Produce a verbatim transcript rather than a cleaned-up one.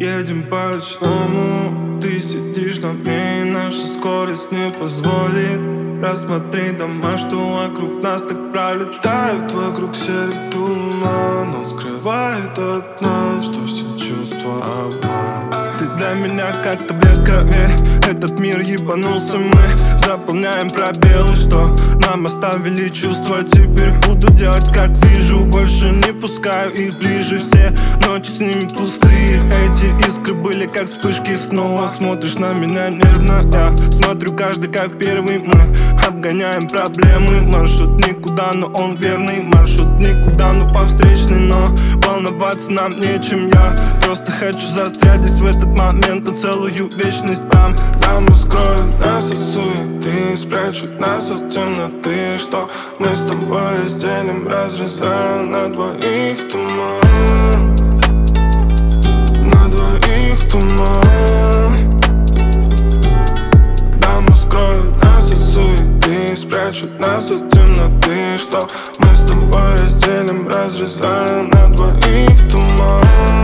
Едем по ручному, ты сидишь на мне, и наша скорость не позволит. Рассмотри дома, что вокруг нас так пролетают. Вокруг серый туман, он скрывает от нас, что все чувства обман. Ты для меня как таблетка, верь, этот мир ебанулся, мы заполняем пробелы, что нам оставили чувства. Теперь буду делать как вижу, больше не пускаю их ближе. Все ночи с ними пустые, эти искры были как вспышки. Снова смотришь на меня нервно, я смотрю каждый как первый. Мы обгоняем проблемы, маршрут никуда, но он верный. Маршрут никуда, но по встречной, но волноваться нам нечем. Я просто хочу застрять здесь в этот момент на целую вечность. Там, там скроют нас от суеты, спрячут нас от темноты, что мы с тобой разделим, разрезая на двоих туман. На двоих туман. Там скроют нас от суеты, спрячут нас от темноты, что мы с тобой разделим, разрезая на двоих туман.